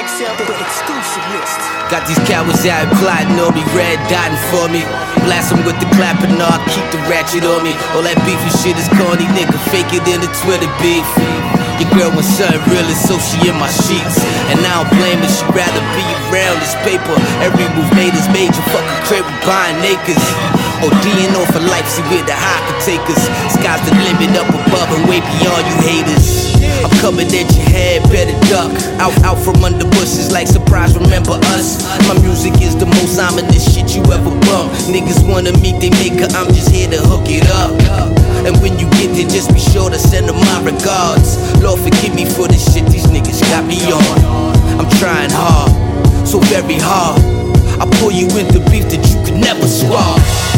TXL, the exclusive list. Got these cowards out plotting on me, red dotting for me. Blast them with the clapping, no, I keep the ratchet on me. All that beefy shit is corny, nigga, fake it in the Twitter beef. Your girl wants something real, so she in my sheets. And I don't blame her, she'd rather be around this paper. Every move made is major, fucking crib with buying acres. ODing off for life, see where the high can take us. Sky's the limit up above and way beyond you haters. I'm coming at your head, better duck. Out from under bushes like surprise, remember us. My music is the most ominous shit you ever bump. Niggas wanna meet they maker, I'm just here to hook it up. And when you get there, just be sure to send them my regards. Lord forgive me for this shit these niggas got me on. I'm trying hard, so very hard. I pull you into beef that you could never swallow.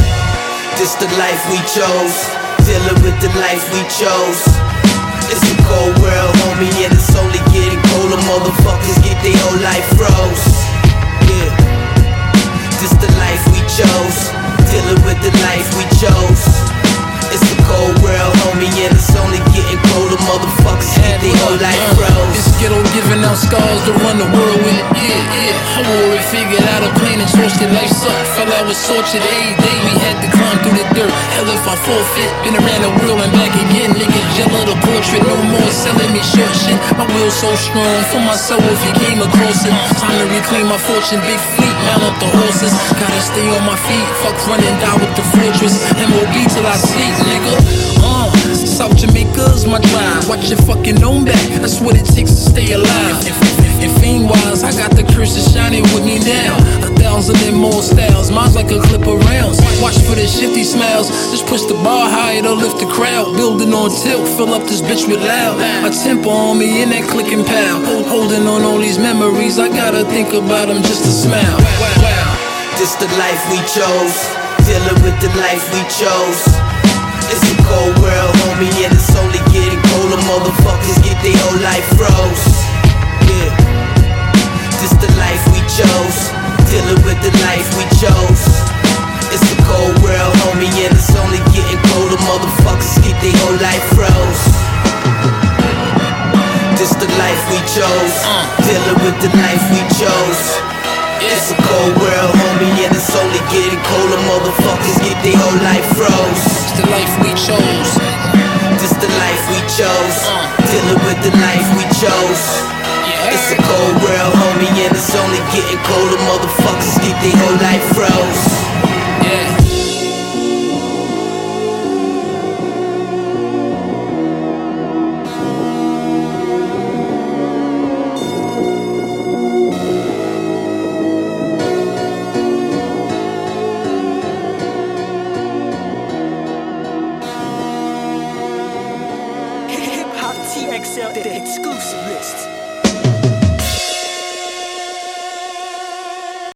This the life we chose, dealing with the life we chose. It's a cold world, homie, and it's only getting colder. Motherfuckers get their whole life froze. Yeah, this the life we chose, dealing with the life we chose. It's a cold world, homie, and it's only getting colder. Motherfuckers get their whole life froze. This ghetto giving out scars to run the world with it. Yeah. I wore it, figured out a plan and torched it. Life sucked, fell out with tortured every day. We had to climb through the dirt. Hell if I forfeit, been around the world and back again. Niggas gel of the portrait, no more selling me short shit. My will so strong for myself if you came across it. Time to reclaim my fortune, big fleet, mount up the horses. Gotta stay on my feet, fuck running down with the fortress. MOB till I sleep, nigga. South Jamaica's my drive. Watch your fucking own back, that's what it takes to stay alive. And fame-wise, I got the curse of shining with me now. 1,000 and more styles, mine's like a clip of rounds. Watch for the shifty smiles, just push the bar higher to lift the crowd. Building on tilt, fill up this bitch with loud. A tempo on me in that click and pow. Holding on all these memories, I gotta think about them just to smile. Wow. This the life we chose, dealing with the life we chose. It's a cold world, homie, and it's only getting colder. Motherfuckers get their whole life froze. Yeah, this the life we chose, dealing with the life we chose. It's a cold world, homie, and it's only getting colder. Motherfuckers get their whole life froze. This the life we chose, dealing with the life we chose. It's a cold world, homie, and it's only getting colder. Motherfuckers get their whole life froze. It's the life we chose. This the life we chose, dealing with the life we chose. It's a cold world, homie, and it's only getting colder. Motherfuckers get their whole life froze. Yeah. TXL, the exclusive list.